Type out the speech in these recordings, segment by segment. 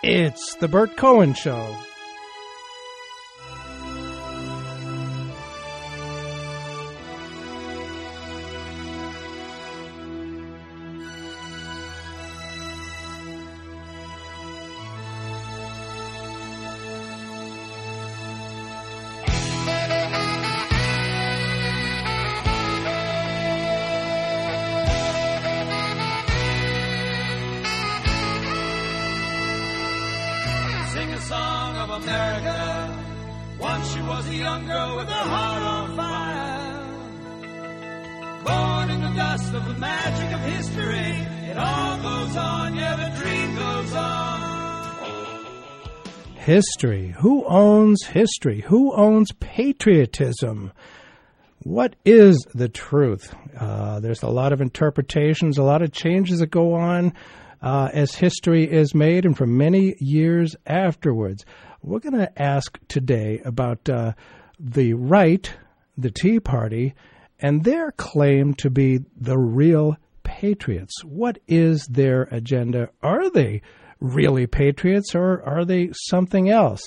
It's the Bert Cohen Show. History. Who owns history? Who owns patriotism? What is the truth? There's a lot of interpretations, a lot of changes that go on as history is made and for many years afterwards. We're going to ask today about the right, the Tea Party, and their claim to be the real patriots. What is their agenda? Are they really patriots, or are they something else?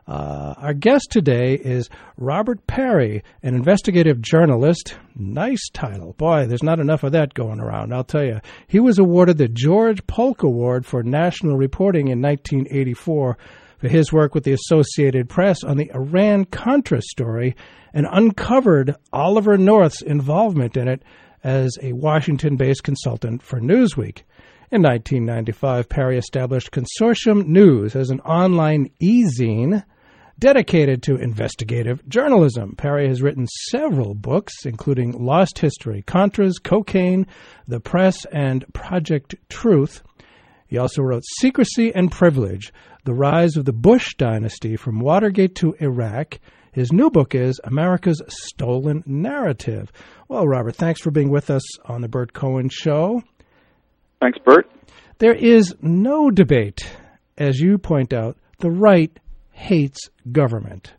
Our guest today is Robert Parry, an investigative journalist. Nice title. Boy, there's not enough of that going around, I'll tell you. He was awarded the George Polk Award for National Reporting in 1984 for his work with the Associated Press on the Iran-Contra story and uncovered Oliver North's involvement in it as a Washington-based consultant for Newsweek. In 1995, Parry established Consortium News as an online e-zine dedicated to investigative journalism. Parry has written several books, including Lost History, Contras, Cocaine, The Press, and Project Truth. He also wrote Secrecy and Privilege, The Rise of the Bush Dynasty from Watergate to Iraq. His new book is America's Stolen Narrative. Well, Robert, thanks for being with us on the Bert Cohen Show. Thanks, Bert. There is no debate. As you point out, the right hates government.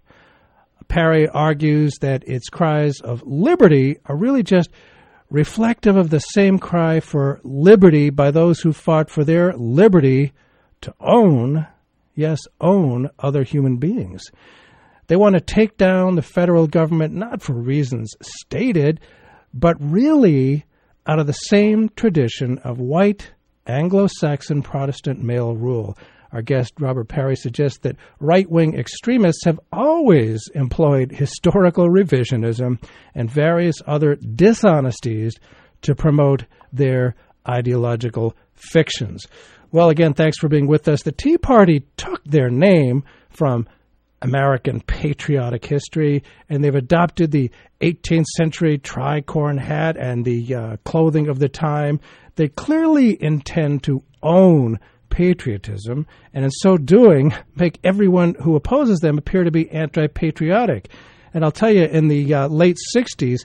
Parry argues that its cries of liberty are really just reflective of the same cry for liberty by those who fought for their liberty to own, yes, own other human beings. They want to take down the federal government not for reasons stated, but really out of the same tradition of white Anglo-Saxon Protestant male rule. Our guest, Robert Parry, suggests that right-wing extremists have always employed historical revisionism and various other dishonesties to promote their ideological fictions. Well, again, thanks for being with us. The Tea Party took their name from American patriotic history, and they've adopted the 18th century tricorn hat and the clothing of the time. They clearly intend to own patriotism, and in so doing, make everyone who opposes them appear to be anti-patriotic. And I'll tell you, in the late 60s,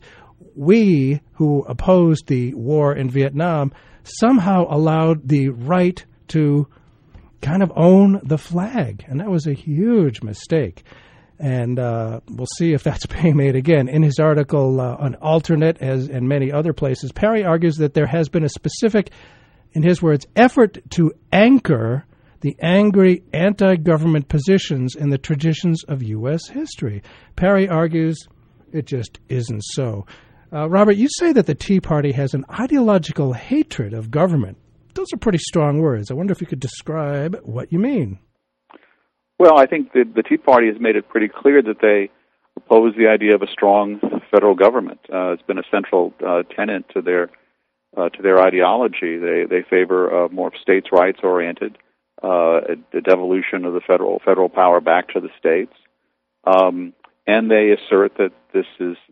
we who opposed the war in Vietnam somehow allowed the right to kind of own the flag, and that was a huge mistake. And we'll see if that's being made again. In his article on Alternate, as in many other places, Parry argues that there has been a specific, in his words, effort to anchor the angry anti-government positions in the traditions of U.S. history. Parry argues it just isn't so. Robert, you say that the Tea Party has an ideological hatred of government. Those are pretty strong words. I wonder if you could describe what you mean. Well, I think the Tea Party has made it pretty clear that they oppose the idea of a strong federal government. It's been a central tenet to their ideology. They favor more states' rights oriented, a devolution of the federal power back to the states, and they assert that this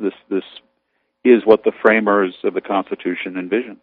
is what the framers of the Constitution envisioned.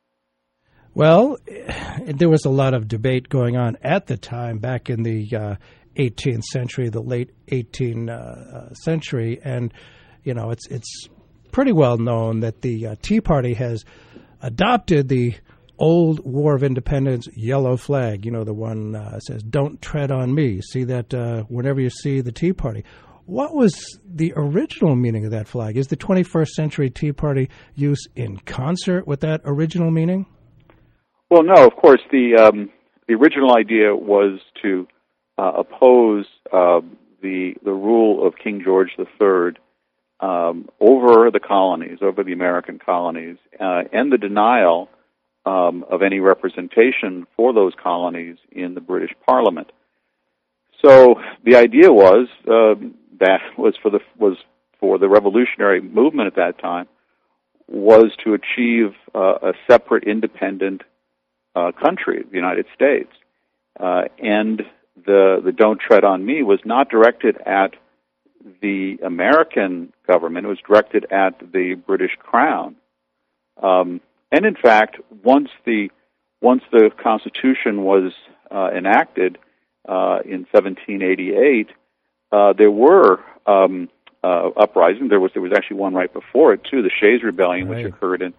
Well, there was a lot of debate going on at the time, back in the 18th century, the late 18th century, and it's pretty well known that the Tea Party has adopted the old War of Independence yellow flag. The one says "Don't tread on me." See that whenever you see the Tea Party. What was the original meaning of that flag? Is the 21st century Tea Party use in concert with that original meaning? Well, no. Of course, the the original idea was to oppose the rule of King George III over the colonies, over the American colonies, and the denial of any representation for those colonies in the British Parliament. So the idea was that was for the revolutionary movement at that time was to achieve a separate, independent country, the United States, and the "Don't Tread on Me" was not directed at the American government; it was directed at the British Crown. And in fact, once the Constitution was enacted in 1788, there were uprisings. There was actually one right before it too, the Shays Rebellion, right, which occurred in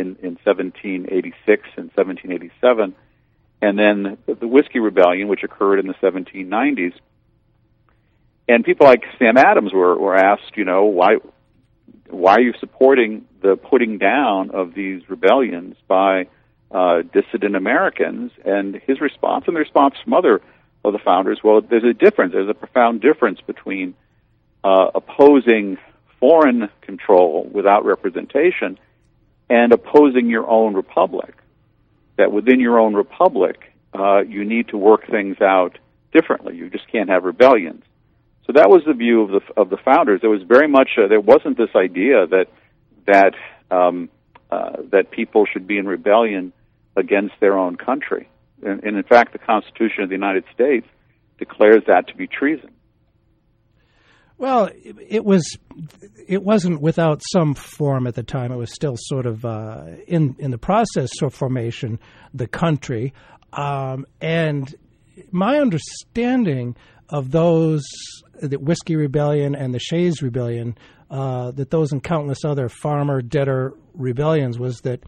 1786 and 1787, and then the Whiskey Rebellion, which occurred in the 1790s. And people like Sam Adams were asked, why are you supporting the putting down of these rebellions by dissident Americans? And his response, and the response from other of the founders, well, there's a profound difference between opposing foreign control without representation and opposing your own republic. That within your own republic, you need to work things out differently. You just can't have rebellions. So that was the view of the founders. There was very much there wasn't this idea that people should be in rebellion against their own country, and in fact, the Constitution of the United States declares that to be treason. Well, it wasn't without some form at the time. It was still sort of in the process of formation, the country, and my understanding of those, the Whiskey Rebellion and the Shays Rebellion, that those and countless other farmer-debtor rebellions was that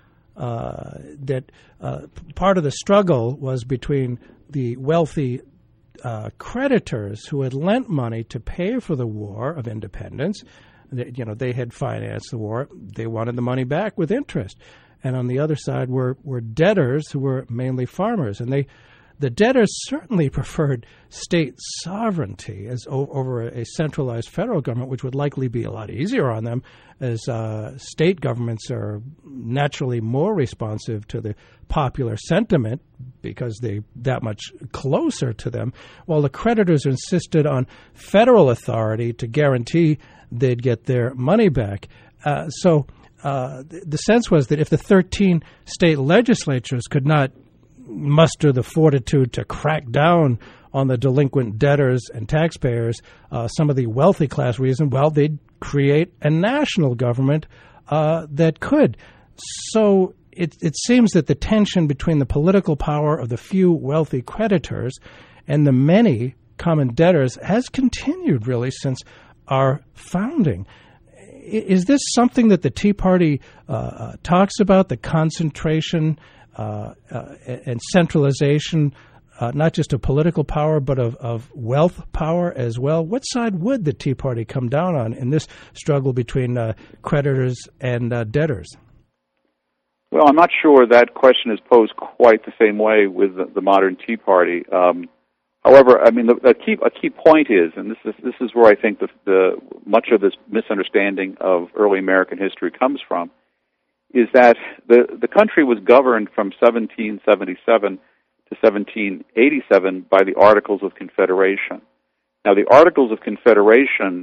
part of the struggle was between the wealthy creditors who had lent money to pay for the War of Independence. They had financed the war. They wanted the money back with interest. And on the other side were debtors who were mainly farmers, and the debtors certainly preferred state sovereignty as over a centralized federal government, which would likely be a lot easier on them, as state governments are naturally more responsive to the popular sentiment because they're that much closer to them, while the creditors insisted on federal authority to guarantee they'd get their money back. So the sense was that if the 13 state legislatures could not muster the fortitude to crack down on the delinquent debtors and taxpayers, some of the wealthy class reasoned, well, they'd create a national government that could. So it seems that the tension between the political power of the few wealthy creditors and the many common debtors has continued really since our founding. Is this something that the Tea Party talks about, the concentration and centralization, not just of political power, but of wealth power as well? What side would the Tea Party come down on in this struggle between creditors and debtors? Well, I'm not sure that question is posed quite the same way with the modern Tea Party. However, I mean, a key point is, and this is where I think the much of this misunderstanding of early American history comes from, is that the country was governed from 1777 to 1787 by the Articles of Confederation. Now, the Articles of Confederation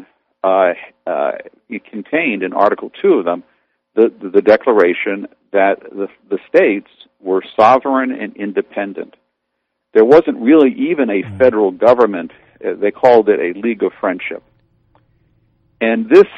it contained in Article 2 of them the declaration that the states were sovereign and independent. There wasn't really even a federal government. They called it a League of Friendship, and this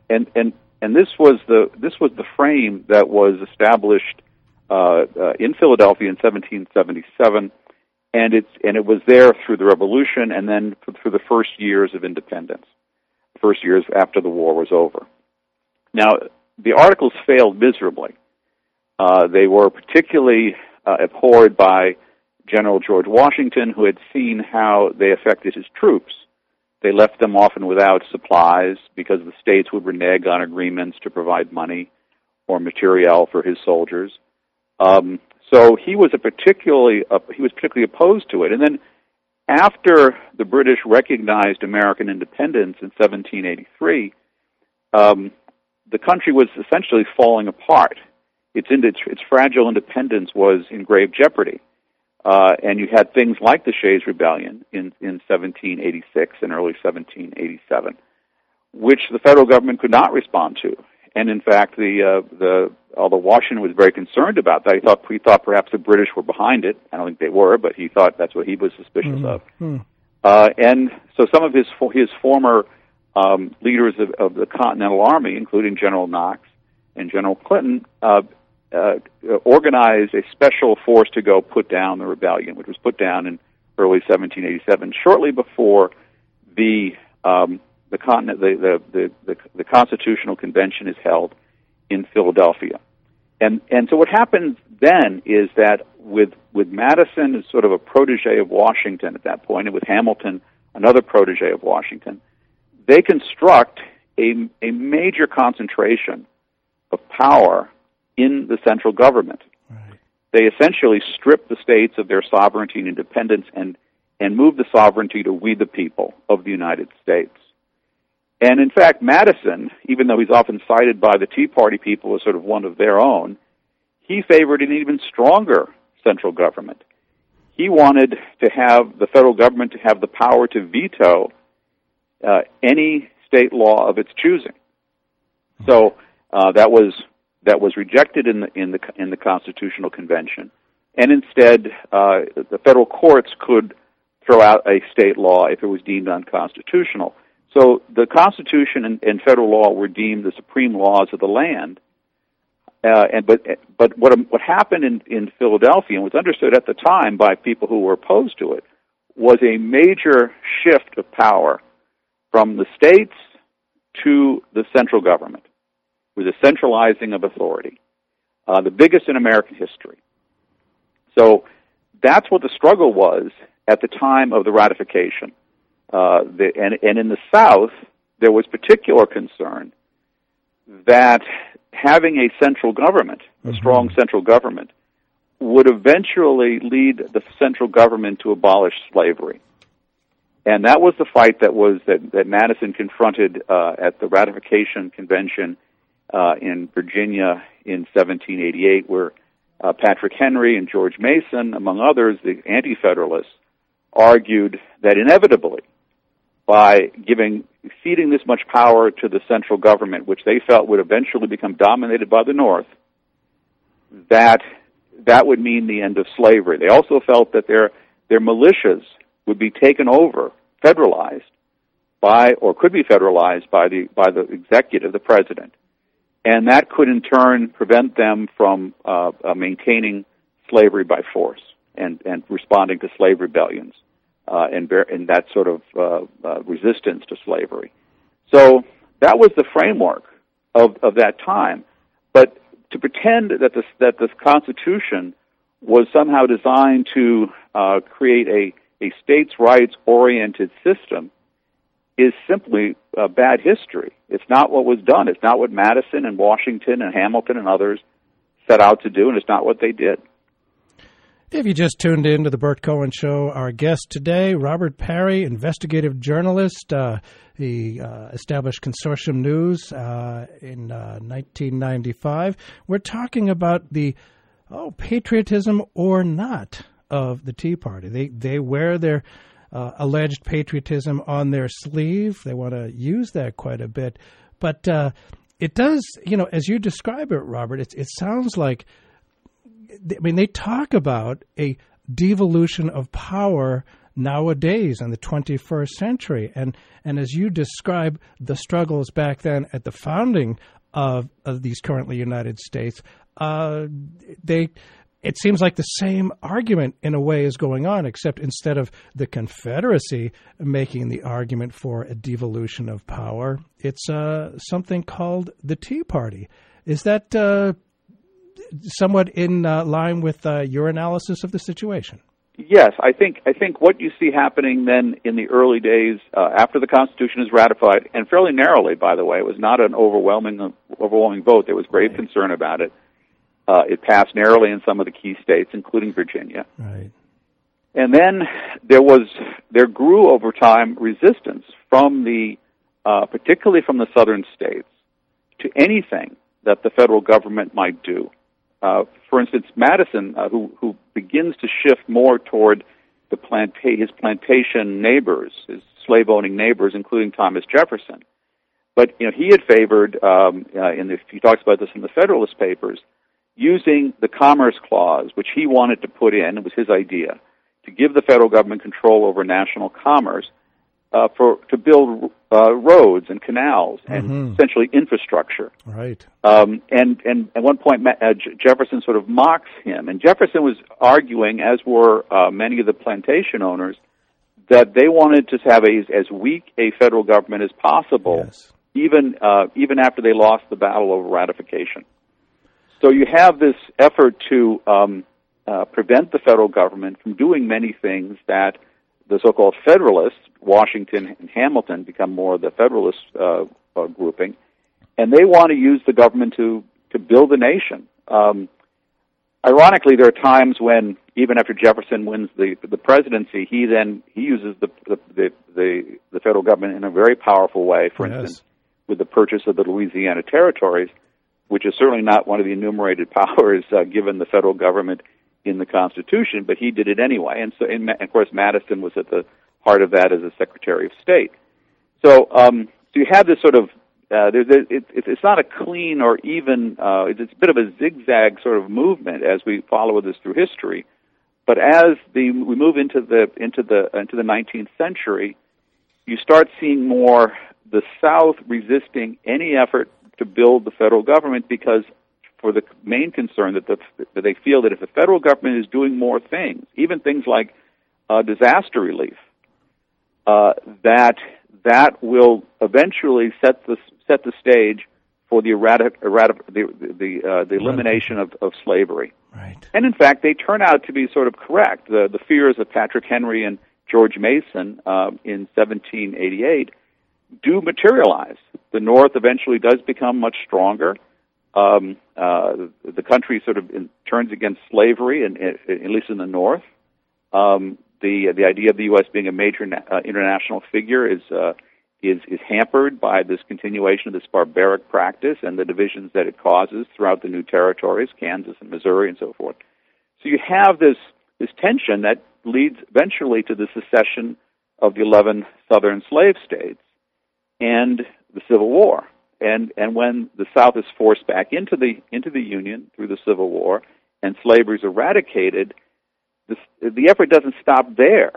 was the frame that was established in Philadelphia in 1777, and it was there through the Revolution and then through the first years of independence, first years after the war was over. Now, the Articles failed miserably. They were particularly abhorred by General George Washington, who had seen how they affected his troops. They left them often without supplies because the states would renege on agreements to provide money or materiel for his soldiers. So he was particularly opposed to it. And then after the British recognized American independence in 1783, the country was essentially falling apart. Its fragile independence was in grave jeopardy. And you had things like the Shays Rebellion in 1786 and early 1787, which the federal government could not respond to. And in fact, although Washington was very concerned about that, he thought perhaps the British were behind it. I don't think they were, but he thought that's what he was suspicious of. And so some of his former leaders of the Continental Army, including General Knox and General Clinton, organized a special force to go put down the rebellion, which was put down in early 1787, shortly before the Constitutional Convention is held in Philadelphia. And so what happens then is that with Madison as sort of a protege of Washington at that point, and with Hamilton, another protege of Washington, they construct a major concentration of power in the central government. Right. They essentially strip the states of their sovereignty and independence and move the sovereignty to we the people of the United States. And in fact, Madison, even though he's often cited by the Tea Party people as sort of one of their own, he favored an even stronger central government. He wanted to have the federal government to have the power to veto any state law of its choosing. So that was rejected in the Constitutional Convention, and instead the federal courts could throw out a state law if it was deemed unconstitutional. So the Constitution and federal law were deemed the supreme laws of the land. But what happened in Philadelphia, and was understood at the time by people who were opposed to it, was a major shift of power from the states to the central government, with a centralizing of authority, the biggest in American history. So that's what the struggle was at the time of the ratification. And in the South, there was particular concern that having a central government, a strong central government, would eventually lead the central government to abolish slavery. And that was the fight that Madison confronted at the ratification convention in Virginia in 1788, where Patrick Henry and George Mason, among others, the Anti-Federalists, argued that inevitably, by feeding this much power to the central government, which they felt would eventually become dominated by the North, that would mean the end of slavery. They also felt that their militias would be taken over, federalized could be federalized by the executive, the president, and that could in turn prevent them from maintaining slavery by force and responding to slave rebellions. And that sort of resistance to slavery. So that was the framework of that time. But to pretend that this Constitution was somehow designed to create a states' rights-oriented system is simply bad history. It's not what was done. It's not what Madison and Washington and Hamilton and others set out to do, and it's not what they did. If you just tuned in to the Bert Cohen Show, our guest today, Robert Parry, investigative journalist. He established Consortium News in 1995. We're talking about the patriotism or not of the Tea Party. They wear their alleged patriotism on their sleeve. They want to use that quite a bit. But it does, as you describe it, Robert, it sounds like, they talk about a devolution of power nowadays in the 21st century. And as you describe the struggles back then at the founding of these currently United States, it seems like the same argument in a way is going on, except instead of the Confederacy making the argument for a devolution of power, it's something called the Tea Party. Is that somewhat in line with your analysis of the situation? Yes, I think what you see happening then in the early days after the Constitution is ratified, and fairly narrowly, by the way, it was not an overwhelming vote. There was grave concern about it. It passed narrowly in some of the key states, including Virginia. Right. And then there grew over time resistance from particularly from the southern states, to anything that the federal government might do. For instance, Madison, who begins to shift more toward his plantation neighbors, his slave-owning neighbors, including Thomas Jefferson. But he had favored, he talks about this in the Federalist Papers, using the Commerce Clause, which he wanted to put in, it was his idea, to give the federal government control over national commerce, to build roads and canals and essentially infrastructure. Right. And at one point, Jefferson sort of mocks him, and Jefferson was arguing, as were many of the plantation owners, that they wanted to have as weak a federal government as possible, yes, even after they lost the battle over ratification. So you have this effort to prevent the federal government from doing many things that the so-called Federalists, Washington and Hamilton, become more the Federalist grouping, and they want to use the government to build a nation. Ironically, there are times when, even after Jefferson wins the presidency, he uses the federal government in a very powerful way. For instance, with the purchase of the Louisiana territories, which is certainly not one of the enumerated powers given the federal government in the Constitution, but he did it anyway. And so, of course, Madison was at the heart of that as a Secretary of State. So you have this sort of it's not a clean or even it's a bit of a zigzag sort of movement as we follow this through history. But as we move into the 19th century, you start seeing more the South resisting any effort to build the federal government, because for the main concern that they feel that if the federal government is doing more things, even things like disaster relief, that will eventually set the stage for the elimination of slavery. Right. And in fact, they turn out to be sort of correct. The fears of Patrick Henry and George Mason in 1788 do materialize. The North eventually does become much stronger. The country sort of turns against slavery, at least in the North. The idea of the U.S. being a major international figure is hampered by this continuation of this barbaric practice and the divisions that it causes throughout the new territories, Kansas and Missouri and so forth. So you have this tension that leads eventually to the secession of the 11 southern slave states and the Civil War. And when the South is forced back into the Union through the Civil War and slavery is eradicated, the effort doesn't stop there.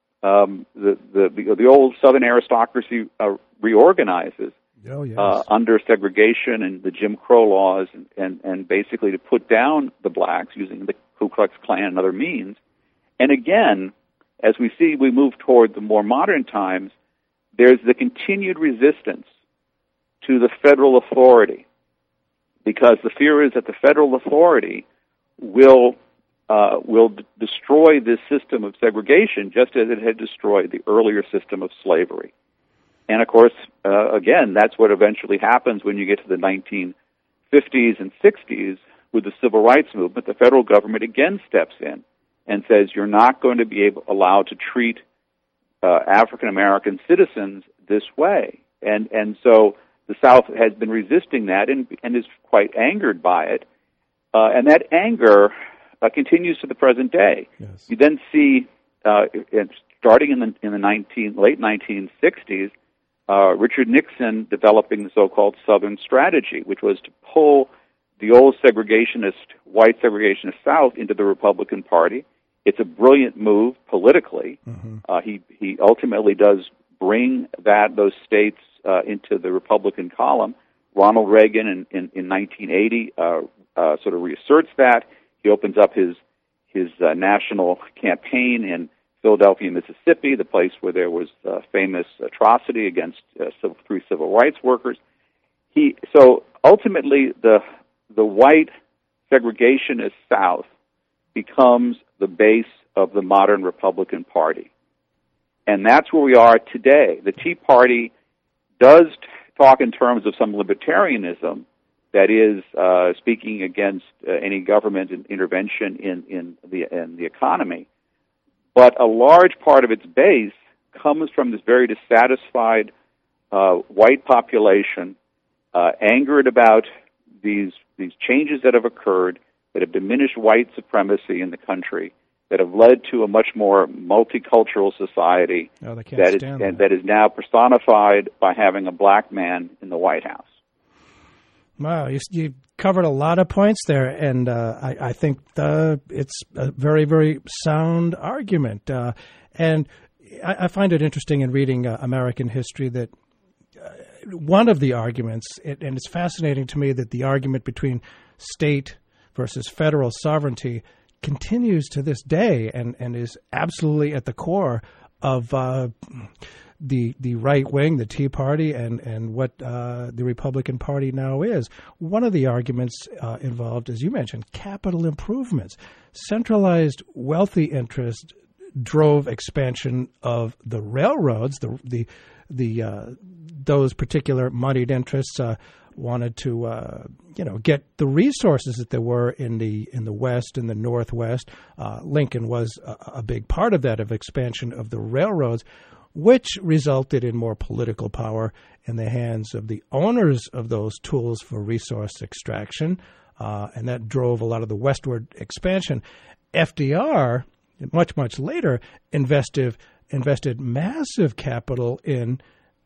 The old Southern aristocracy reorganizes under segregation and the Jim Crow laws, and basically to put down the blacks using the Ku Klux Klan and other means. And again, as we move toward the more modern times, there's the continued resistance to the federal authority, because the fear is that the federal authority will destroy this system of segregation, just as it had destroyed the earlier system of slavery. And of course, again, that's what eventually happens when you get to the 1950s and 60s with the Civil Rights Movement. The federal government again steps in and says you're not going to be allowed to treat African American citizens this way. And so the South has been resisting that and is quite angered by it. And that anger continues to the present day. Yes. You then see, starting in the late 1960s, Richard Nixon developing the so-called Southern Strategy, which was to pull the old white segregationist South into the Republican Party. It's a brilliant move politically. Mm-hmm. He ultimately does bring those states into the Republican column. Ronald Reagan in 1980 sort of reasserts that. He opens up his national campaign in Philadelphia, Mississippi, the place where there was a famous atrocity against 3 civil rights workers. So ultimately, the white segregationist South becomes the base of the modern Republican Party. And that's where we are today. The Tea Party does talk in terms of some libertarianism, that is speaking against any government intervention in the economy. But a large part of its base comes from this very dissatisfied white population, angered about these changes that have occurred, that have diminished white supremacy in the country, that have led to a much more multicultural society that is now personified by having a black man in the White House. Wow, you covered a lot of points there, and I think it's a very, very sound argument. And I find it interesting in reading American history that one of the arguments, and it's fascinating to me that the argument between state versus federal sovereignty continues to this day and is absolutely at the core of the right wing, the Tea Party, and what the Republican Party now is. One of the arguments involved, as you mentioned, capital improvements. Centralized wealthy interests drove expansion of the railroads. Those particular moneyed interests wanted to get the resources that there were in the West, in the Northwest. Lincoln was a big part of that, of expansion of the railroads, which resulted in more political power in the hands of the owners of those tools for resource extraction, and that drove a lot of the westward expansion. FDR, much, much later, invested massive capital in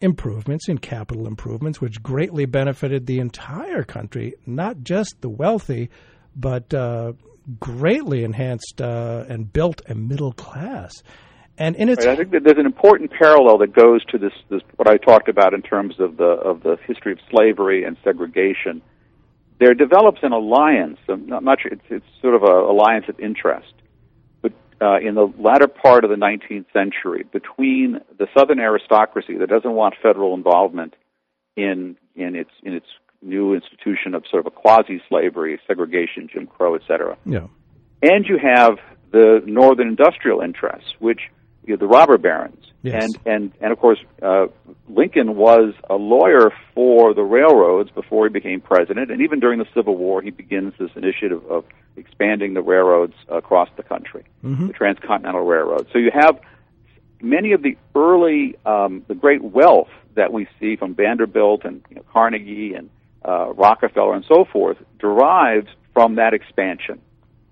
capital improvements, which greatly benefited the entire country, not just the wealthy, but greatly enhanced and built a middle class. And in its, I think that there's an important parallel that goes to this what I talked about in terms of the history of slavery and segregation. There develops an alliance. I'm not sure it's sort of an alliance of interest, but in the latter part of the 19th century, between the Southern aristocracy that doesn't want federal involvement in its new institution of sort of a quasi-slavery, segregation, Jim Crow, et cetera. Yeah. And you have the Northern industrial interests, which the robber barons. Yes. And of course, Lincoln was a lawyer for the railroads before he became president, and even during the Civil War, he begins this initiative of expanding the railroads across the country, the Transcontinental Railroad. So you have many of the early, the great wealth that we see from Vanderbilt and Carnegie and Rockefeller and so forth derives from that expansion,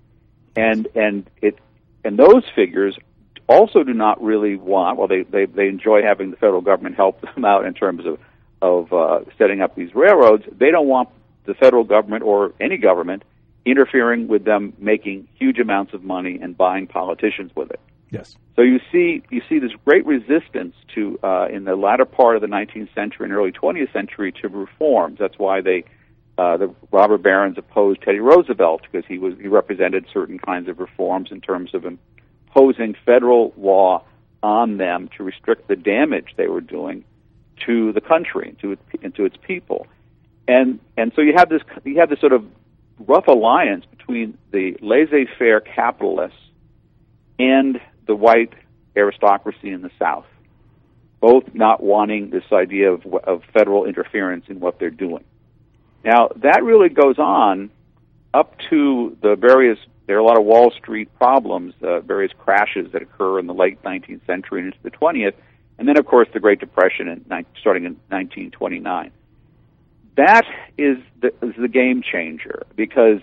and those figures also do not really want. Well, they enjoy having the federal government help them out in terms of setting up these railroads. They don't want the federal government or any government interfering with them making huge amounts of money and buying politicians with it. Yes. So you see this great resistance to in the latter part of the 19th century and early 20th century to reforms. That's why the robber barons opposed Teddy Roosevelt, because he represented certain kinds of reforms in terms of imposing federal law on them to restrict the damage they were doing to the country and to its people. And so you have this sort of rough alliance between the laissez-faire capitalists and the white aristocracy in the South, both not wanting this idea of federal interference in what they're doing. Now, that really goes on up to there are a lot of Wall Street problems, various crashes that occur in the late 19th century and into the 20th, and then, of course, the Great Depression starting in 1929. That is the game changer, because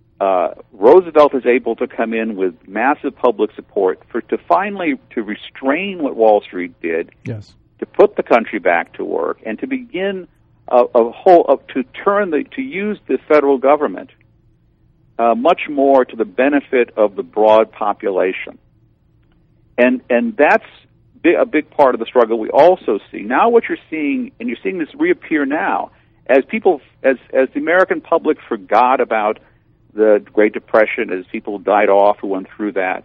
Roosevelt is able to come in with massive public support to finally restrain what Wall Street did, yes, to put the country back to work, and to begin to use the federal government much more to the benefit of the broad population, and that's a big part of the struggle we also see now. What you're seeing, and you're seeing this reappear now, as the American public forgot about the Great Depression, as people died off who went through that,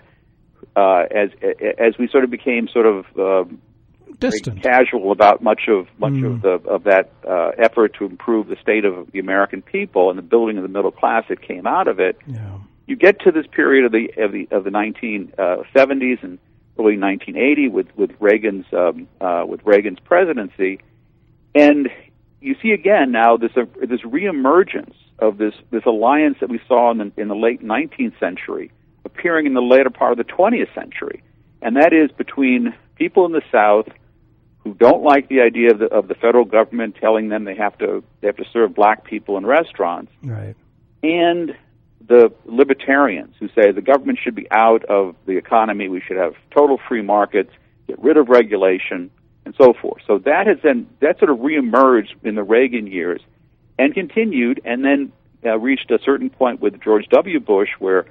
as we sort of became sort of distant, casual about much of that effort to improve the state of the American people and the building of the middle class that came out of it. Yeah. You get to this period of the 1970s and early 1980 with Reagan's presidency, and you see again now this reemergence of this alliance that we saw in the late 19th century appearing in the later part of the 20th century, and that is between people in the South who don't like the idea of the federal government telling them they have to serve black people in restaurants, right, and the libertarians who say the government should be out of the economy, we should have total free markets, get rid of regulation, and so forth. So that sort of reemerged in the Reagan years and continued, and then reached a certain point with George W. Bush where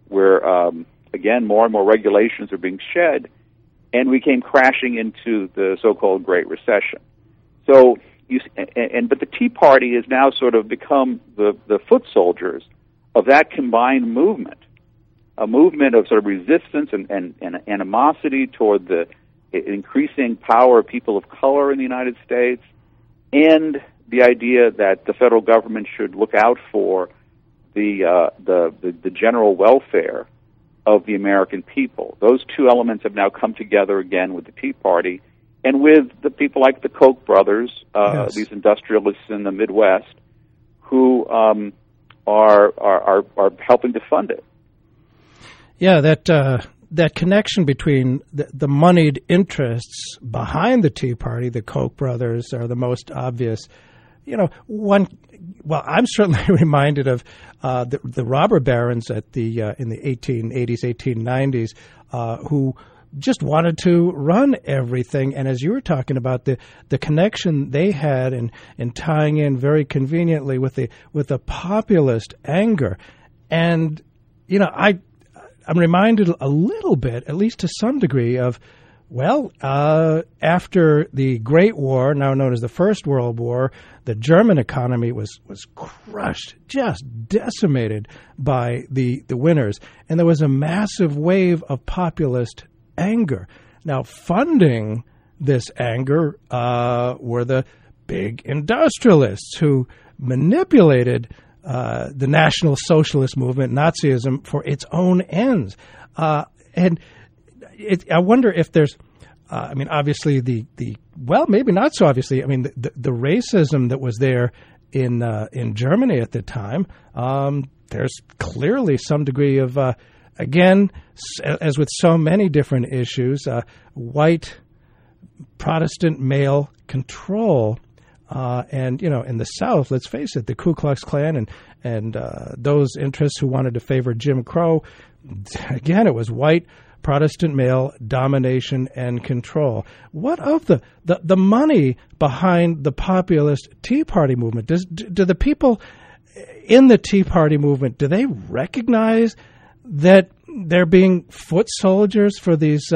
again, more and more regulations are being shed, and we came crashing into the so-called Great Recession. So, but the Tea Party has now sort of become the foot soldiers of that combined movement, a movement of sort of resistance and animosity toward the increasing power of people of color in the United States, and the idea that the federal government should look out for the general welfare of the American people. Those two elements have now come together again with the Tea Party, and with the people like the Koch brothers, yes, these industrialists in the Midwest, who are helping to fund it. Yeah, that connection between the moneyed interests behind the Tea Party, the Koch brothers, are the most obvious. You know, I'm certainly reminded of the robber barons in the 1880s, 1890s, who just wanted to run everything. And as you were talking about, the connection they had in tying in very conveniently with the populist anger. And, you know, I'm reminded a little bit, at least to some degree, of, well, after the Great War, now known as the First World War, the German economy was crushed, just decimated by the winners. And there was a massive wave of populist anger. Now, funding this anger were the big industrialists who manipulated the National Socialist movement, Nazism, for its own ends. And I wonder if there's, obviously well, maybe not so obviously. I mean, the racism that was there in Germany at the time, there's clearly some degree of, again, as with so many different issues, white Protestant male control. And, you know, in the South, let's face it, the Ku Klux Klan and those interests who wanted to favor Jim Crow, again, it was white Protestant male domination and control. What of the money behind the populist Tea Party movement? Do the people in the Tea Party movement, do they recognize that they're being foot soldiers for these,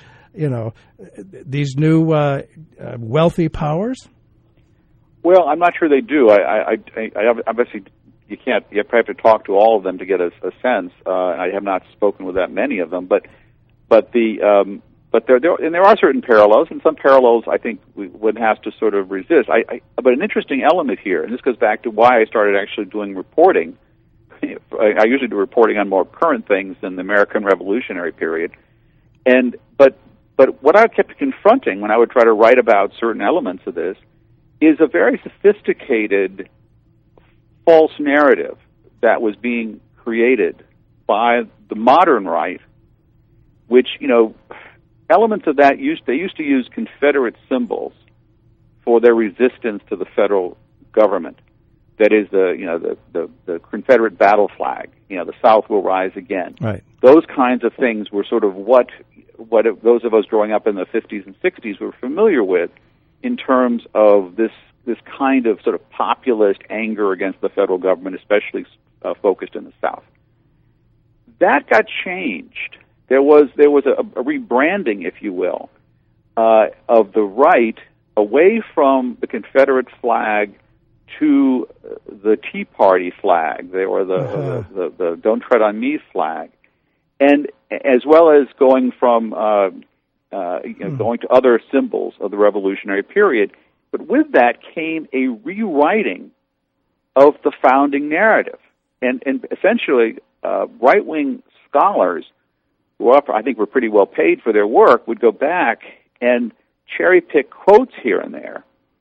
these new wealthy powers? Well, I'm not sure they do. I obviously you probably have to talk to all of them to get a sense. I have not spoken with that many of them, but there are certain parallels, and some parallels I think one has to sort of resist. But an interesting element here, and this goes back to why I started actually doing reporting. I usually do reporting on more current things than the American Revolutionary period, but what I kept confronting when I would try to write about certain elements of this is a very sophisticated false narrative that was being created by the modern right, which, you know, elements of that they used to use Confederate symbols for their resistance to the federal government. That is the Confederate battle flag. You know, the South will rise again. Right. Those kinds of things were sort of what those of us growing up in the 50s and 60s were familiar with in terms of this kind of sort of populist anger against the federal government, especially focused in the South. That got changed. There was a rebranding, if you will, of the right away from the Confederate flag to the Tea Party flag, or the Don't Tread on Me flag, and as well as going from going to other symbols of the Revolutionary period. But with that came a rewriting of the founding narrative, and essentially right-wing scholars, who I think were pretty well paid for their work, would go back and cherry-pick quotes here and there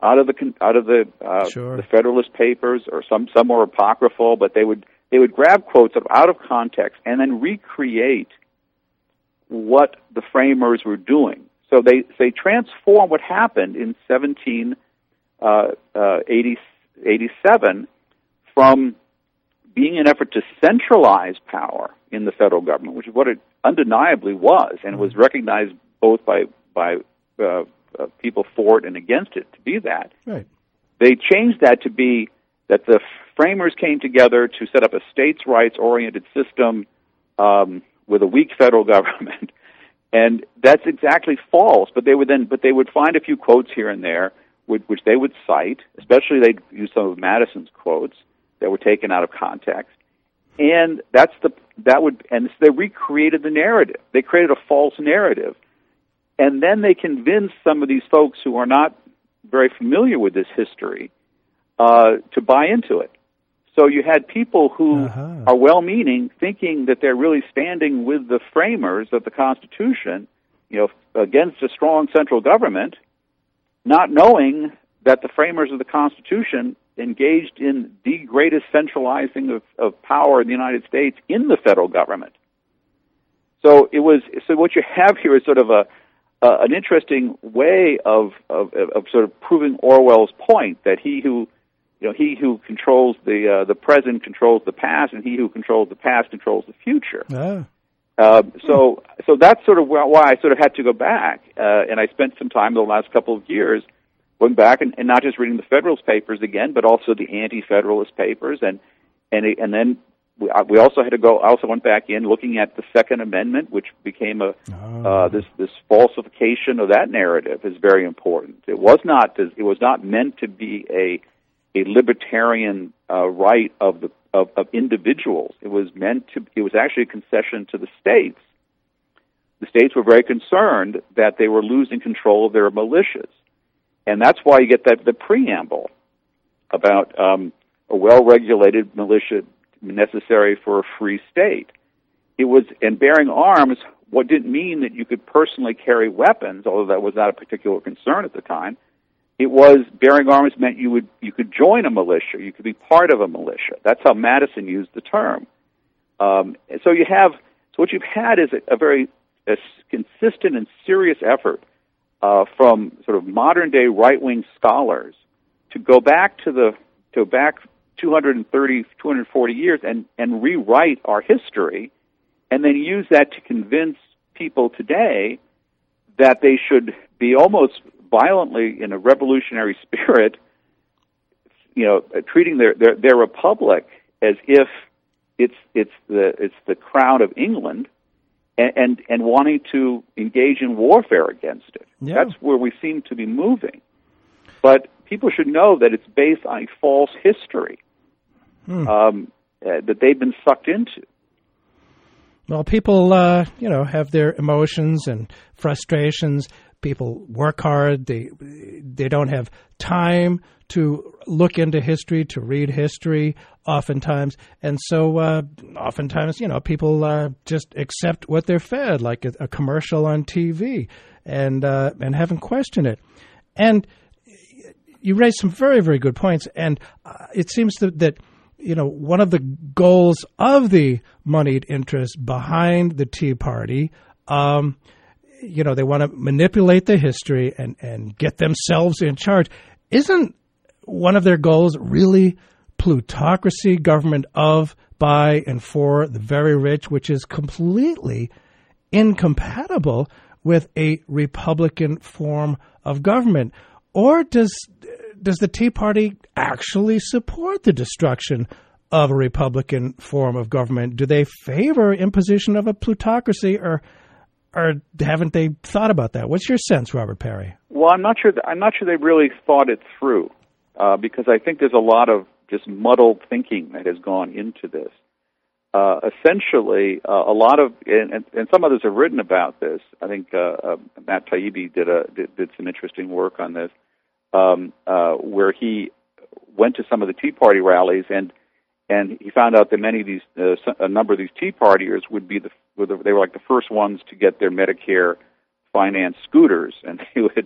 out of the Sure. the Federalist Papers, or some were apocryphal, but they would grab quotes out of context and then recreate what the framers were doing. So they transform what happened in 1787 from being an effort to centralize power in the federal government, which is what it undeniably was, and it was recognized both by people for it and against it to be that. Right. They changed that to be that the framers came together to set up a states' rights-oriented system with a weak federal government, and that's exactly false. But they would find a few quotes here and there, which they would cite. Especially, they'd use some of Madison's quotes that were taken out of context, and so they recreated the narrative. They created a false narrative, and then they convinced some of these folks who are not very familiar with this history to buy into it. So you had people who are well-meaning, thinking that they're really standing with the framers of the Constitution, against a strong central government, not knowing that the framers of the Constitution engaged in the greatest centralizing of power in the United States in the federal government. So what you have here is sort of an interesting way of sort of proving Orwell's point that he who controls the present controls the past, and he who controls the past controls the future. So that's sort of why I sort of had to go back, and I spent some time the last couple of years going back and not just reading the Federalist Papers again, but also the Anti-Federalist Papers, and then we also had to go. I also went back in looking at the Second Amendment, which became this falsification of that narrative is very important. It was not meant to be a libertarian right of individuals. It was actually a concession to the states. The states were very concerned that they were losing control of their militias. And that's why you get the preamble about a well-regulated militia necessary for a free state. And bearing arms, what didn't mean that you could personally carry weapons, although that was not a particular concern at the time. It was bearing arms meant you could join a militia, you could be part of a militia. That's how Madison used the term. So what you've had is a very consistent and serious effort from sort of modern-day right-wing scholars to go back 230, 240 years and rewrite our history, and then use that to convince people today that they should be almost violently, in a revolutionary spirit, treating their republic as if it's the crown of England, and wanting to engage in warfare against it. Yeah. That's where we seem to be moving. But people should know that it's based on a false history that they've been sucked into. Well, people, have their emotions and frustrations. People work hard. They don't have time to look into history, to read history oftentimes. And so oftentimes, people just accept what they're fed, like a commercial on TV, and haven't questioned it. And you raised some very, very good points. And it seems that one of the goals of the moneyed interests behind the Tea Party, they want to manipulate the history and get themselves in charge. Isn't one of their goals really plutocracy, government of, by, and for the very rich, which is completely incompatible with a Republican form of government? Or does the Tea Party actually support the destruction of a Republican form of government? Do they favor imposition of a plutocracy, or haven't they thought about that? What's your sense, Robert Parry? Well, I'm not sure they really thought it through, because I think there's a lot of just muddled thinking that has gone into this. Essentially, a lot of, and some others have written about this. I think Matt Taibbi did some interesting work on this, where he went to some of the Tea Party rallies, and he found out that many of these, a number of these Tea Partiers they were like the first ones to get their Medicare financed scooters, and he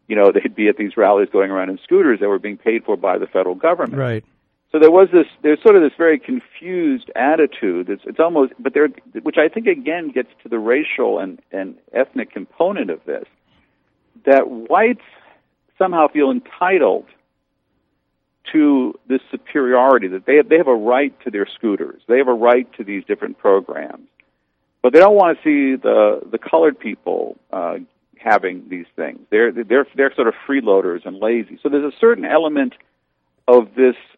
they'd be at these rallies going around in scooters that were being paid for by the federal government. Right. So there's sort of this very confused attitude. It's almost, which I think again gets to the racial and ethnic component of this, that whites somehow feel entitled to this superiority, that they have a right to their scooters, they have a right to these different programs, but they don't want to see the colored people having these things. They're sort of freeloaders and lazy. So there's a certain element of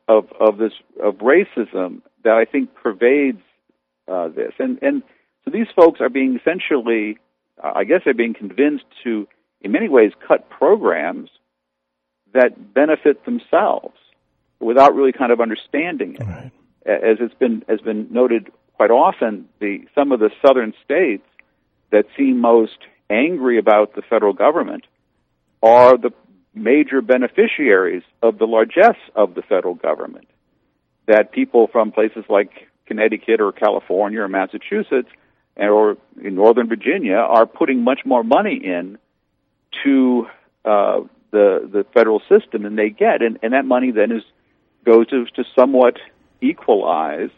racism that I think pervades this, and so these folks are being essentially, I guess, they're being convinced to, in many ways, cut programs that benefit themselves without really kind of understanding it. Right. As has been noted quite often, some of the southern states that seem most angry about the federal government are the major beneficiaries of the largesse of the federal government. That people from places like Connecticut or California or Massachusetts or in Northern Virginia are putting much more money in to the federal system than they get, and that money then goes to somewhat equalize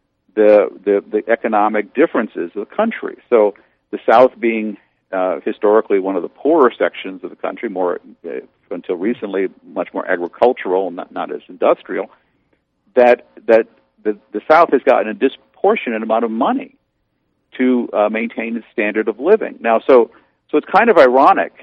the economic differences of the country. So the South being historically one of the poorer sections of the country, more until recently much more agricultural, not as industrial, that the South has gotten a disproportionate amount of money to maintain its standard of living. Now, so it's kind of ironic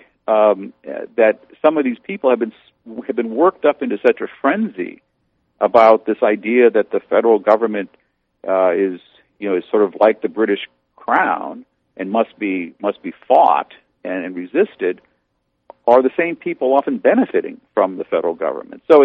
that some of these people have been worked up into such a frenzy about this idea that the federal government is sort of like the British Crown and must be fought and resisted, are the same people often benefiting from the federal government. So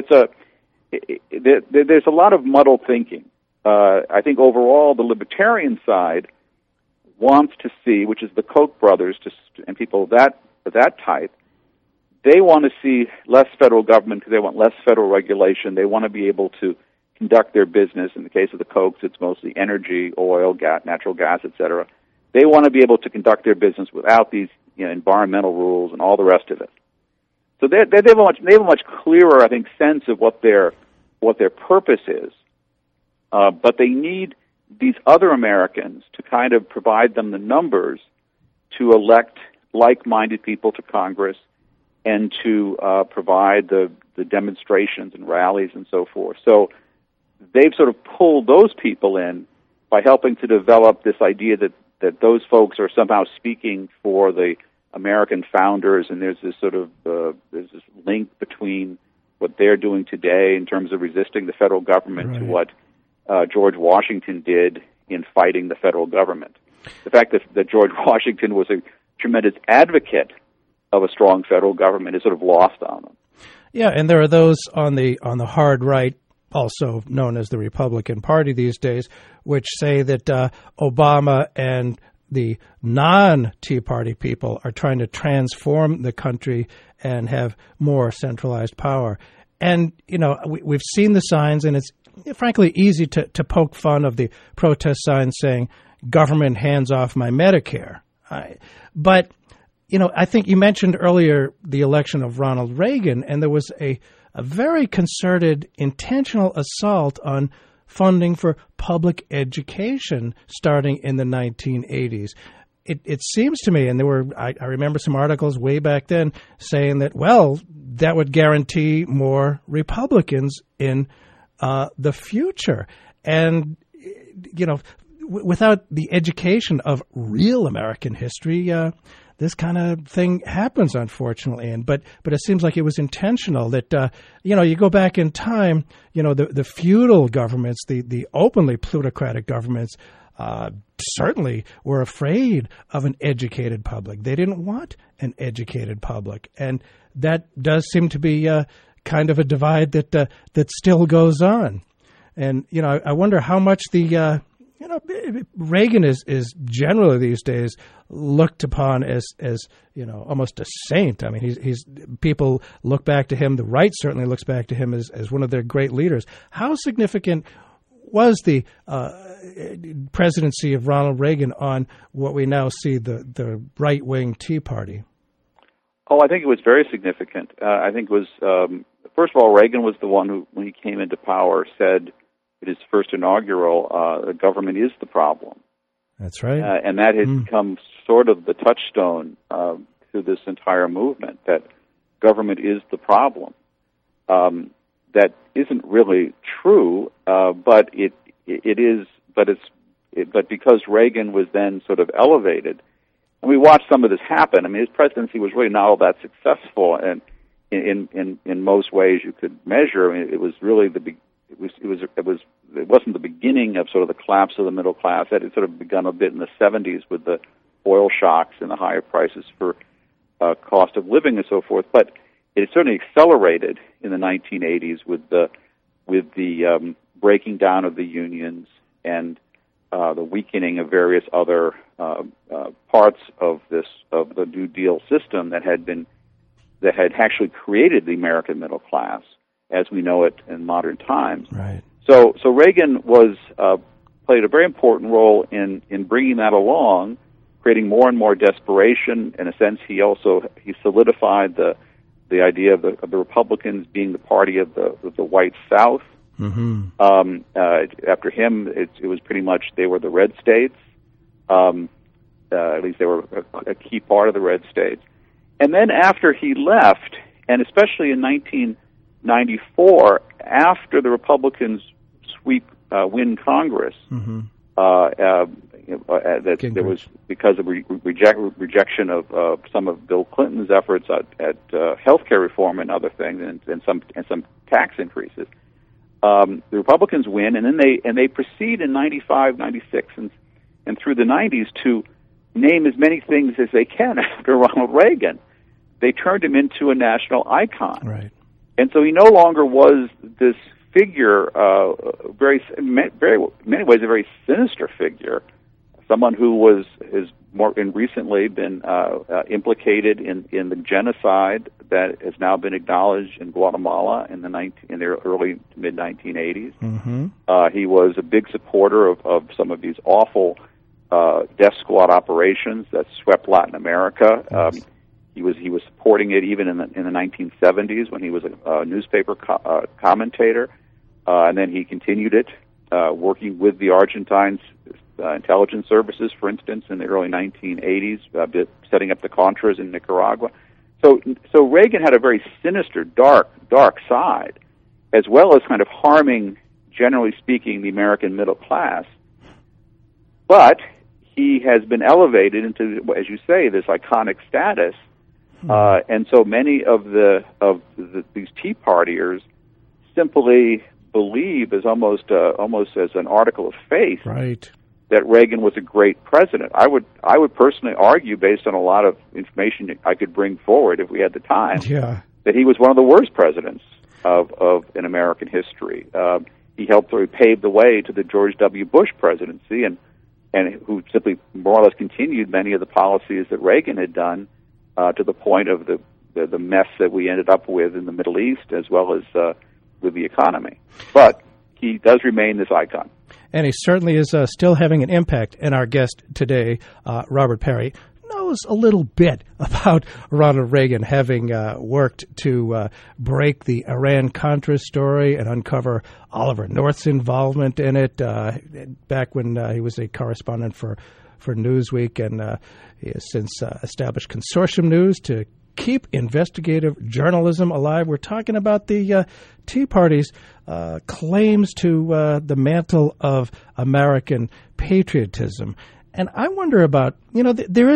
there's a lot of muddled thinking. I think overall the libertarian side wants to see, which is the Koch brothers and people of that type, they want to see less federal government because they want less federal regulation. They want to be able to conduct their business. In the case of the Kochs, it's mostly energy, oil, gas, natural gas, etc. They want to be able to conduct their business without these environmental rules and all the rest of it. So they have a much clearer, I think, sense of what their purpose is. But they need these other Americans to kind of provide them the numbers to elect like-minded people to Congress and to provide the demonstrations and rallies and so forth. So they've sort of pulled those people in by helping to develop this idea that those folks are somehow speaking for the American founders, and there's this sort of there's this link between what they're doing today in terms of resisting the federal government right. to what George Washington did in fighting the federal government. The fact that George Washington was a tremendous advocate of a strong federal government is sort of lost on them. Yeah, and there are those on the hard right, also known as the Republican Party these days, which say that Obama and the non-Tea Party people are trying to transform the country and have more centralized power. And, we've seen the signs, and it's frankly easy to poke fun of the protest signs saying, government hands off my Medicare. But, I think you mentioned earlier the election of Ronald Reagan, and there was a very concerted, intentional assault on funding for public education starting in the 1980s. It seems to me, and I remember some articles way back then saying that, that would guarantee more Republicans in the future. And, without the education of real American history, this kind of thing happens, unfortunately. But it seems like it was intentional that, you go back in time, the feudal governments, the openly plutocratic governments, certainly were afraid of an educated public. They didn't want an educated public. And that does seem to be kind of a divide that still goes on. And, I wonder how much Reagan is generally these days looked upon as almost a saint. I mean, he's people look back to him. The right certainly looks back to him as one of their great leaders. How significant was the presidency of Ronald Reagan on what we now see the right wing Tea Party? Oh, I think it was very significant. I think it was, first of all, Reagan was the one who, when he came into power, said at his first inaugural, the government is the problem. That's right. And that had become sort of the touchstone to this entire movement, that government is the problem. That isn't really true, but it is. But because Reagan was then sort of elevated, and we watched some of this happen. I mean, his presidency was really not all that successful, and in most ways you could measure. I mean, it was really it wasn't the beginning of sort of the collapse of the middle class. That had sort of begun a bit in the 70s with the oil shocks and the higher prices for cost of living and so forth. But it certainly accelerated in the 1980s with the breaking down of the unions and the weakening of various other parts of the New Deal system that had actually created the American middle class as we know it in modern times. Right. So Reagan played a very important role in bringing that along, creating more and more desperation. In a sense, he solidified the idea of the Republicans being the party of the white South. Mm-hmm. After him, it was pretty much they were the red states. At least they were a key part of the red states. And then after he left, and especially in 1994, after the Republicans win Congress, mm-hmm. There was because of rejection of some of Bill Clinton's efforts at healthcare reform and other things, and some tax increases. The Republicans win, and then they proceed in 95, 96, and through the 90s to name as many things as they can after Ronald Reagan. They turned him into a national icon, right? And so he no longer was this figure, very many ways a very sinister figure, someone who has recently been implicated in the genocide that has now been acknowledged in Guatemala in the early to mid 1980s. Mm-hmm. He was a big supporter of some of these awful death squad operations that swept Latin America. Yes. He was supporting it even in the 1970s when he was a newspaper commentator, and then he continued it, working with the Argentine intelligence services, for instance, in the early 1980s, setting up the Contras in Nicaragua. So Reagan had a very sinister, dark side, as well as kind of harming, generally speaking, the American middle class. But he has been elevated into, as you say, this iconic status. And so many of these Tea Partiers simply believe, as almost as an article of faith, right, that Reagan was a great president. I would personally argue, based on a lot of information I could bring forward if we had the time, that he was one of the worst presidents in American history. He helped pave the way to the George W. Bush presidency, and who simply more or less continued many of the policies that Reagan had done. To the point of the mess that we ended up with in the Middle East, as well as with the economy. But he does remain this icon. And he certainly is still having an impact. And our guest today, Robert Parry, knows a little bit about Ronald Reagan, having worked to break the Iran-Contra story and uncover Oliver North's involvement in it back when he was a correspondent for Newsweek, and he has since established Consortium News to keep investigative journalism alive. We're talking about the Tea Party's claims to the mantle of American patriotism. And I wonder about, there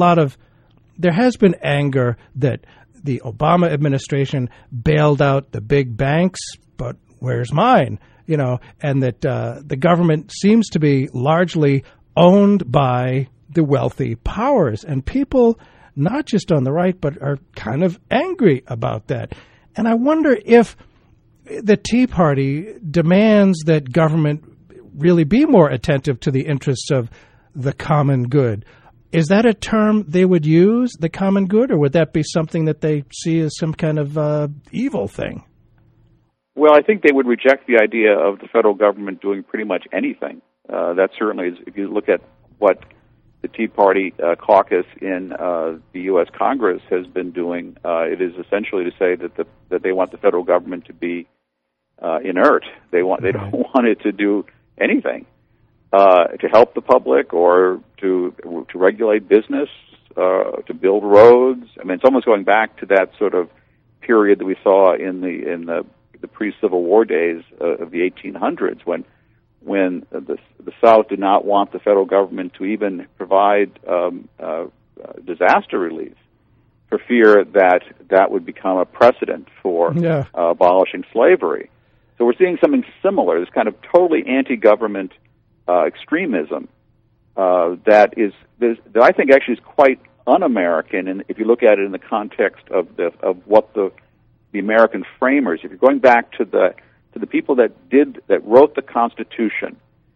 has been anger that the Obama administration bailed out the big banks, but where's mine? And that the government seems to be largely owned by the wealthy powers, and people, not just on the right, but are kind of angry about that. And I wonder if the Tea Party demands that government really be more attentive to the interests of the common good. Is that a term they would use, the common good, or would that be something that they see as some kind of evil thing? Well, I think they would reject the idea of the federal government doing pretty much anything. That certainly is, if you look at what the Tea Party caucus in the U.S. Congress has been doing. It is essentially to say that they want the federal government to be inert. They don't want it to do anything to help the public or to regulate business, to build roads. I mean, it's almost going back to that sort of period that we saw in the pre-Civil War days of the 1800s when the South did not want the federal government to even provide disaster relief for fear that would become a precedent for abolishing slavery. So we're seeing something similar, this kind of totally anti-government extremism that I think actually is quite un-American, and if you look at it in the context of what the American framers, if you're going back to the people that wrote the Constitution,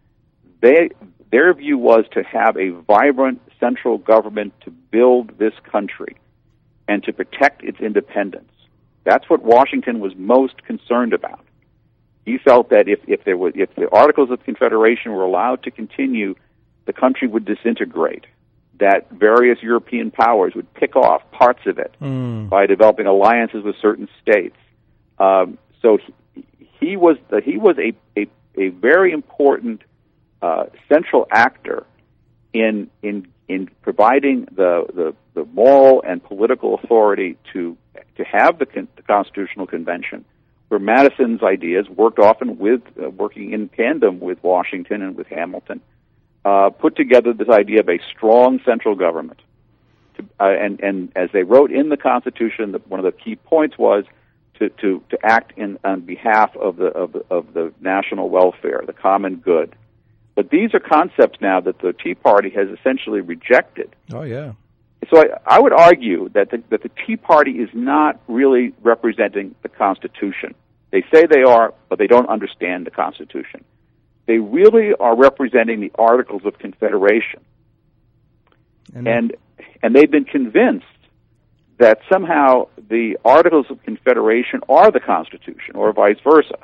their view was to have a vibrant central government to build this country and to protect its independence. That's what Washington was most concerned about. He felt that if the Articles of Confederation were allowed to continue, the country would disintegrate, that various European powers would pick off parts of it by developing alliances with certain states. So he was a very important central actor in providing the moral and political authority to have the Constitutional Convention, where Madison's ideas worked often working in tandem with Washington and with Hamilton, put together this idea of a strong central government. And as they wrote in the Constitution, one of the key points was to act on behalf of the national welfare, the common good. But these are concepts now that the Tea Party has essentially rejected. Oh, yeah. So I would argue that the Tea Party is not really representing the Constitution. They say they are, but they don't understand the Constitution. They really are representing the Articles of Confederation. And they've been convinced that somehow the Articles of Confederation are the Constitution, or vice versa.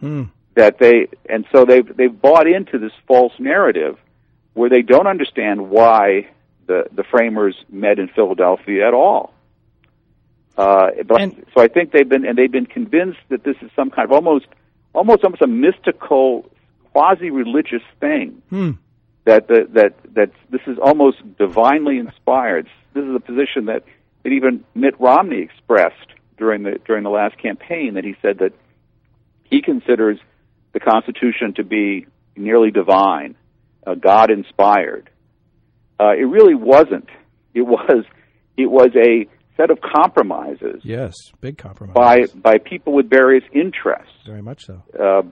So they've bought into this false narrative where they don't understand why the framers met in Philadelphia at all. So I think they've been convinced that this is some kind of almost a mystical, quasi-religious thing. That this is almost divinely inspired. This is a position that even Mitt Romney expressed during the last campaign, that he said that he considers the Constitution to be nearly divine, God-inspired. It really wasn't. It was a set of compromises. Yes, big compromises by people with various interests. Very much so.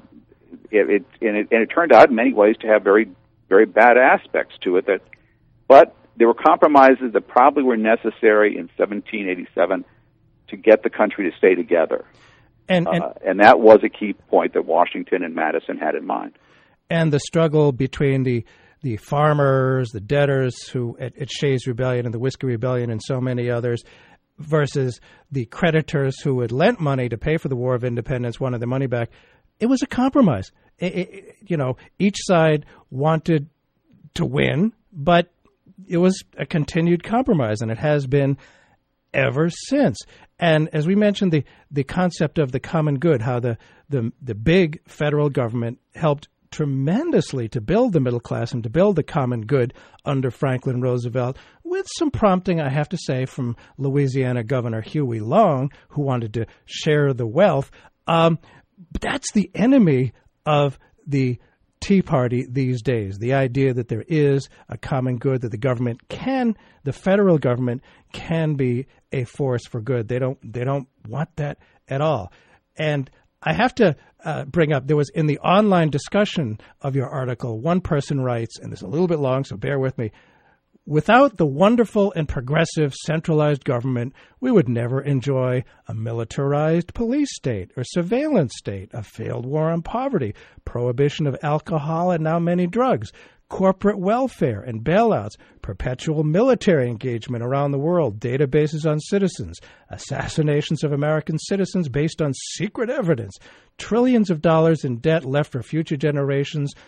It turned out in many ways to have very, very bad aspects to it. But there were compromises that probably were necessary in 1787 to get the country to stay together. And that was a key point that Washington and Madison had in mind. And the struggle between the farmers, the debtors who at Shays' Rebellion and the Whiskey Rebellion and so many others, versus the creditors who had lent money to pay for the War of Independence, wanted their money back. It was a compromise. Each side wanted to win, but it was a continued compromise, and it has been ever since. And as we mentioned, the concept of the common good, how the big federal government helped tremendously to build the middle class and to build the common good under Franklin Roosevelt, with some prompting, I have to say, from Louisiana Governor Huey Long, who wanted to share the wealth. But that's the enemy of the Tea Party these days, the idea that there is a common good, that the federal government can be a force for good. They don't want that at all. And I have to bring up, there was in the online discussion of your article, one person writes, and it's a little bit long, so bear with me, without the wonderful and progressive centralized government, we would never enjoy a militarized police state or surveillance state, a failed war on poverty, prohibition of alcohol and now many drugs, corporate welfare and bailouts, perpetual military engagement around the world, databases on citizens, assassinations of American citizens based on secret evidence, trillions of dollars in debt left for future generations,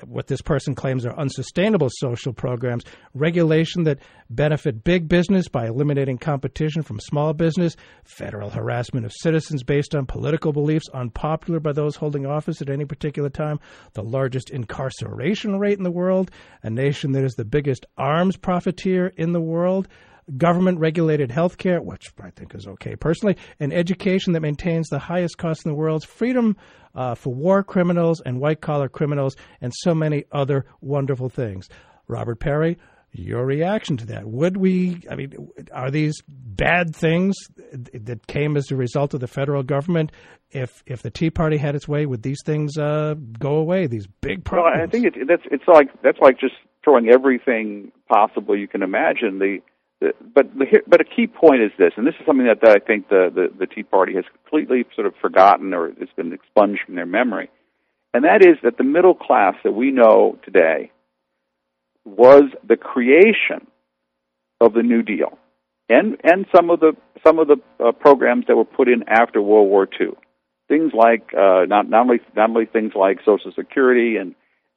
what this person claims are unsustainable social programs, regulation that benefit big business by eliminating competition from small business, federal harassment of citizens based on political beliefs unpopular by those holding office at any particular time, the largest incarceration rate in the world, a nation that is the biggest arms profiteer in the world, government-regulated health care, which I think is okay personally, and education that maintains the highest cost in the world, freedom for war criminals and white-collar criminals, and so many other wonderful things. Robert Parry, your reaction to that. Are these bad things that came as a result of the federal government? If the Tea Party had its way, would these things go away, these big problems? Well, I think that's like just throwing everything possible you can imagine. But a key point is this, and this is something that I think the Tea Party has completely sort of forgotten, or it's been expunged from their memory, and that is that the middle class that we know today was the creation of the New Deal, and some of the programs that were put in after World War II, things like not only things like Social Security and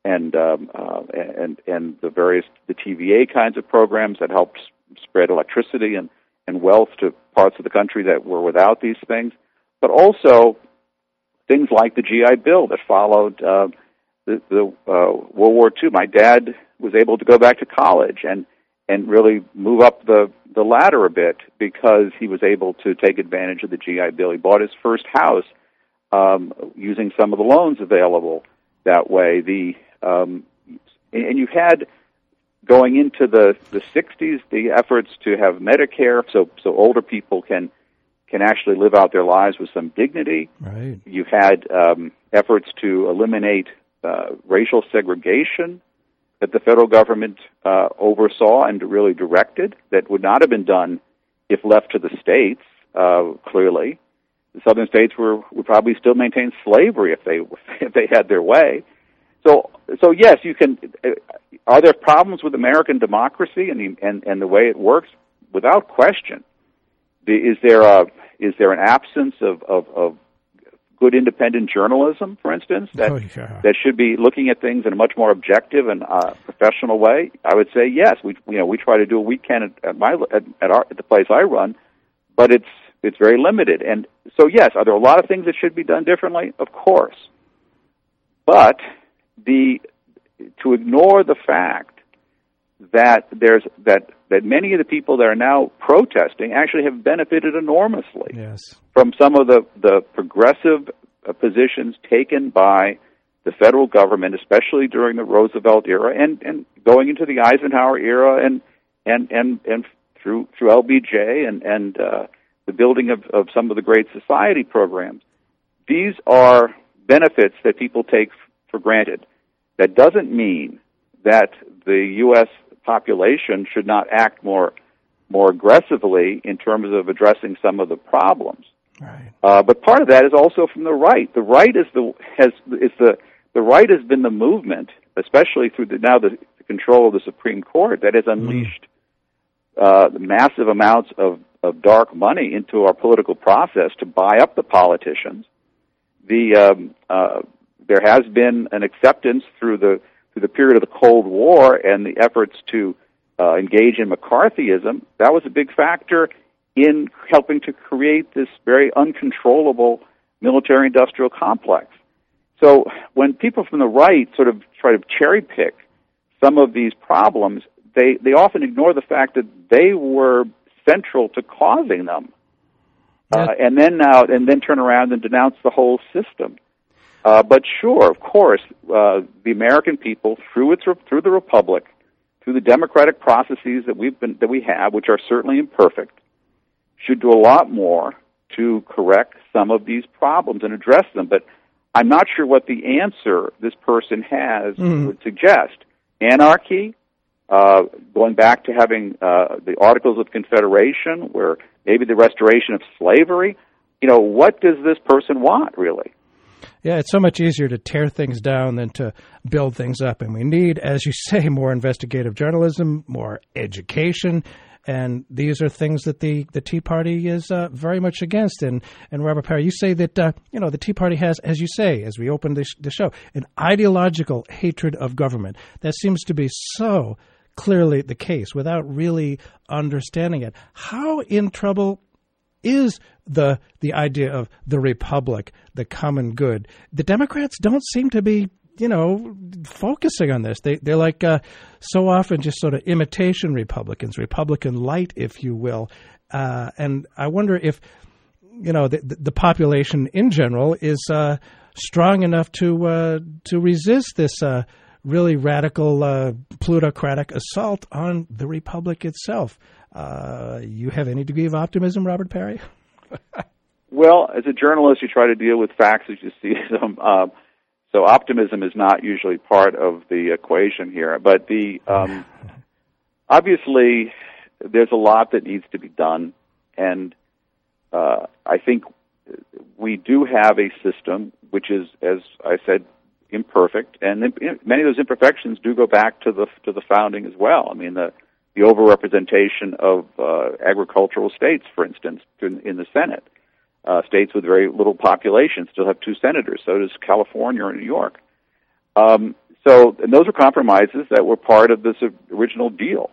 the various the TVA kinds of programs that helped spread electricity and wealth to parts of the country that were without these things, but also things like the GI Bill that followed the World War II. My dad was able to go back to college and really move up the ladder a bit because he was able to take advantage of the GI Bill. He bought his first house using some of the loans available that way. And you had, going into the 60s, the efforts to have Medicare so older people can actually live out their lives with some dignity. Right. You had efforts to eliminate racial segregation that the federal government oversaw and really directed, that would not have been done if left to the states, clearly. The southern states would probably still maintain slavery if they had their way. So yes, you can. Are there problems with American democracy and the way it works? Without question. Is there an absence of good independent journalism, for instance, that should be looking at things in a much more objective and professional way? I would say yes. We try to do what we can at the place I run, but it's very limited. And so yes, are there a lot of things that should be done differently? Of course, but to ignore the fact that that many of the people that are now protesting actually have benefited enormously from some of the progressive positions taken by the federal government, especially during the Roosevelt era and going into the Eisenhower era and through LBJ and the building of some of the Great Society programs. These are benefits that people take for granted. That doesn't mean that the U.S. population should not act more aggressively in terms of addressing some of the problems. Right. But part of that is also from the right. The right the right has been the movement, especially through the control of the Supreme Court, that has unleashed the massive amounts of dark money into our political process to buy up the politicians. There has been an acceptance through the period of the Cold War and the efforts to engage in McCarthyism. That was a big factor in helping to create this very uncontrollable military-industrial complex. So when people from the right sort of try to cherry-pick some of these problems, they often ignore the fact that they were central to causing them, and then turn around and denounce the whole system. But sure, of course, the American people, through the Republic, through the democratic processes that we have, which are certainly imperfect, should do a lot more to correct some of these problems and address them. But I'm not sure what the answer this person has would suggest. Anarchy, going back to having the Articles of Confederation, where maybe the restoration of slavery. What does this person want, really? Yeah, it's so much easier to tear things down than to build things up. And we need, as you say, more investigative journalism, more education, And these are things that the Tea Party is very much against. And Robert Parry, you say that the Tea Party has, as you say, as we opened the show, an ideological hatred of government. That seems to be so clearly the case without really understanding it. How in trouble is the idea of the republic, the common good? The Democrats don't seem to be focusing on this. They're like so often just sort of imitation Republicans, Republican light, if you will. And I wonder if, the population in general is strong enough to resist this really radical plutocratic assault on the Republic itself. You have any degree of optimism, Robert Parry? Well, as a journalist, you try to deal with facts as you see them. So optimism is not usually part of the equation here. But obviously, there's a lot that needs to be done. And I think we do have a system which is, as I said, imperfect. And many of those imperfections do go back to the founding as well. I mean, the overrepresentation of agricultural states, for instance, in the Senate. States with very little population still have 2 senators. So does California or New York. And those are compromises that were part of this original deal.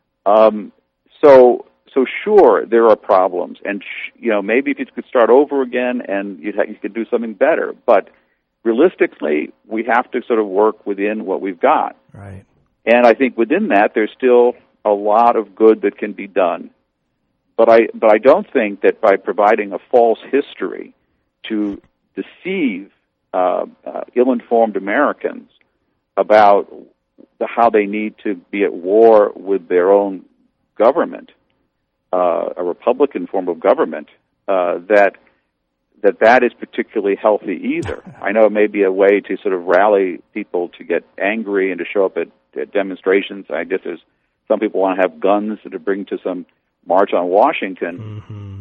So sure, there are problems, and maybe if you could start over again, and you could do something better. But realistically, we have to sort of work within what we've got. Right. And I think within that, there's still a lot of good that can be done. But I don't think that by providing a false history to deceive ill-informed Americans about how they need to be at war with their own government, a Republican form of government, that is particularly healthy either. I know it may be a way to sort of rally people to get angry and to show up at demonstrations. I guess there's some people want to have guns to bring to some March on Washington. Mm-hmm.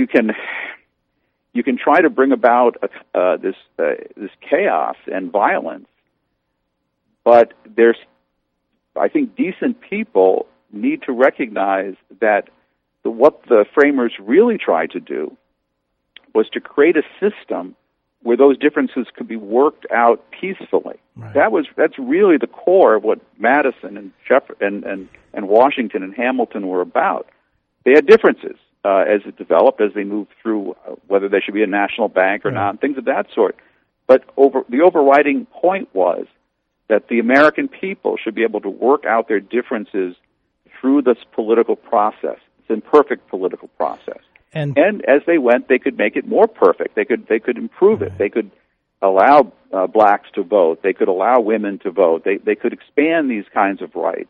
You can try to bring about this chaos and violence, but I think decent people need to recognize that what the framers really tried to do was to create a system where those differences could be worked out peacefully. Right. That's really the core of what Madison and Washington and Hamilton were about. They had differences as it developed, as they moved through whether they should be a national bank or not, and things of that sort. But the overriding point was that the American people should be able to work out their differences through this political process. It's an imperfect political process. And as they went, they could make it more perfect. They could improve it. They could allow blacks to vote. They could allow women to vote. They could expand these kinds of rights.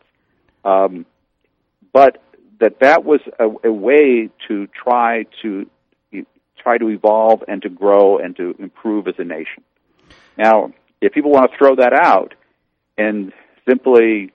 But that was a way to try to evolve and to grow and to improve as a nation. Now, if people want to throw that out and simply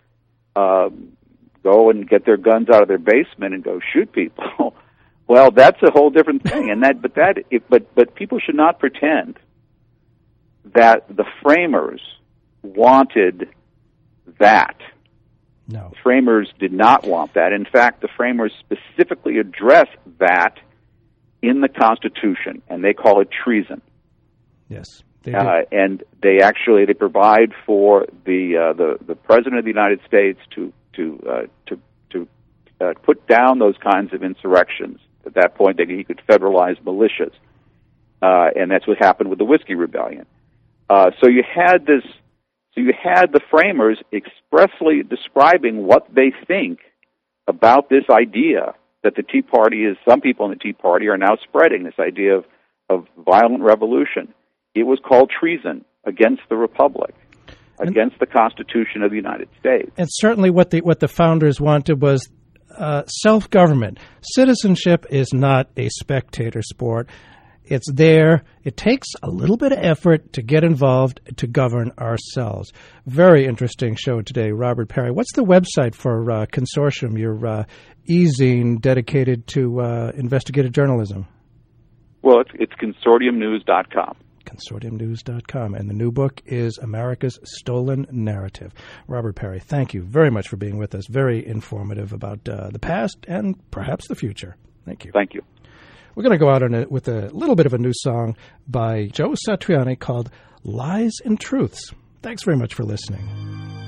go and get their guns out of their basement and go shoot people, well, that's a whole different thing. But people should not pretend that the framers wanted that. No. The framers did not want that. In fact, the framers specifically address that in the Constitution, and they call it treason. Yes, they do. And they provide for the President of the United States to put down those kinds of insurrections. At that point, he could federalize militias, and that's what happened with the Whiskey Rebellion. So you had the framers expressly describing what they think about this idea that the Tea Party is, some people in the Tea Party are now spreading, this idea of violent revolution. It was called treason against the Republic, against the Constitution of the United States. And certainly what the founders wanted was self-government. Citizenship is not a spectator sport. It's there. It takes a little bit of effort to get involved to govern ourselves. Very interesting show today, Robert Parry. What's the website for Consortium, your e-zine dedicated to investigative journalism? Well, it's consortiumnews.com. consortiumnews.com. And the new book is America's Stolen Narrative. Robert Parry, thank you very much for being with us. Very informative about the past and perhaps the future. Thank you. Thank you. We're going to go out with a little bit of a new song by Joe Satriani called Lies and Truths. Thanks very much for listening.